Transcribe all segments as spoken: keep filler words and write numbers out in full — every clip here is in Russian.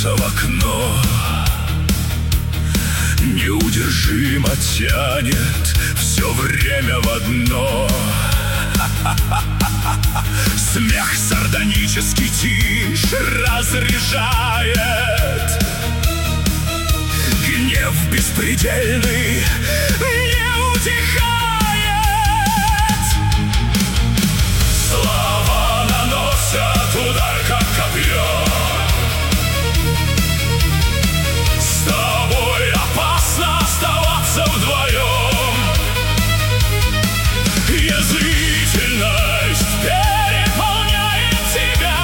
в окно. Неудержимо тянет все время в одно. Смех сардонический тишь разряжает. Гнев беспредельный не утихает. Слова наносят удар, как копье. С тобой опасно оставаться вдвоем. Язвительность переполняет тебя.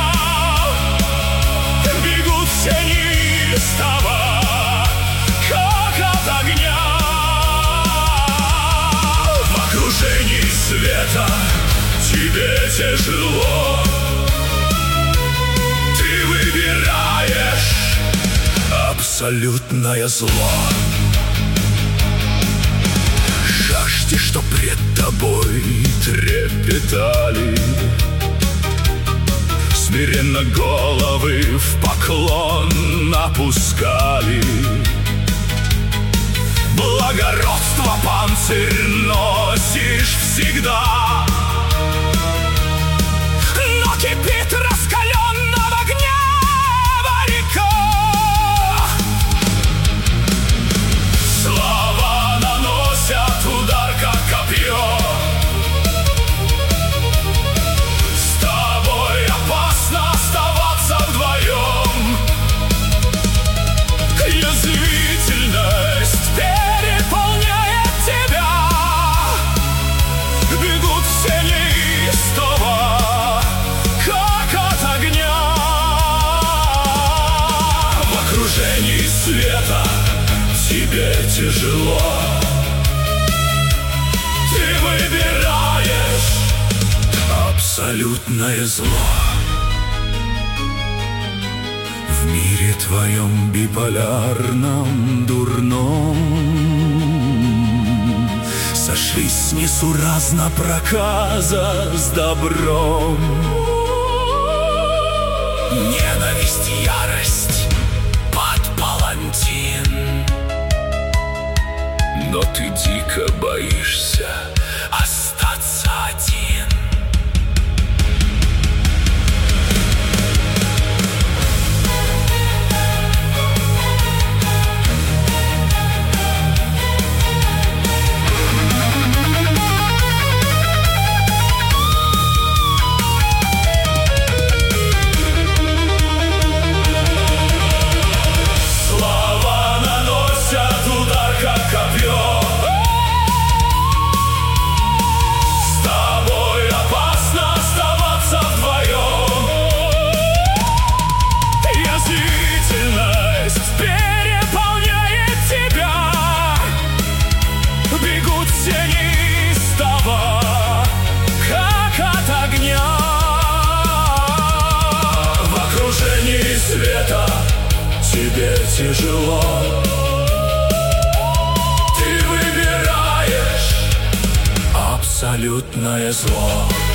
Бегут все неистово, как от огня. В окружении света тебе тяжело. Ты выбираешь абсолютное зло. Жажди, что пред тобой трепетали, смиренно головы в поклон опускали. Благородство панцирь носишь всегда, но кипит раскаленного гнева река. Слова наносят удар, как копье. С тобой опасно оставаться вдвоем. Язвительность переполняет тебя. Бегут все неистово, как от огня. В окружении света тебе тяжело. Ты выбираешь абсолютное зло. В мире твоем биполярном, дурном сошлись несуразно проказа с добром. Ненависть, ярость под палантин, но ты дико боишься остаться один. Света тебе тяжело. Ты выбираешь абсолютное зло.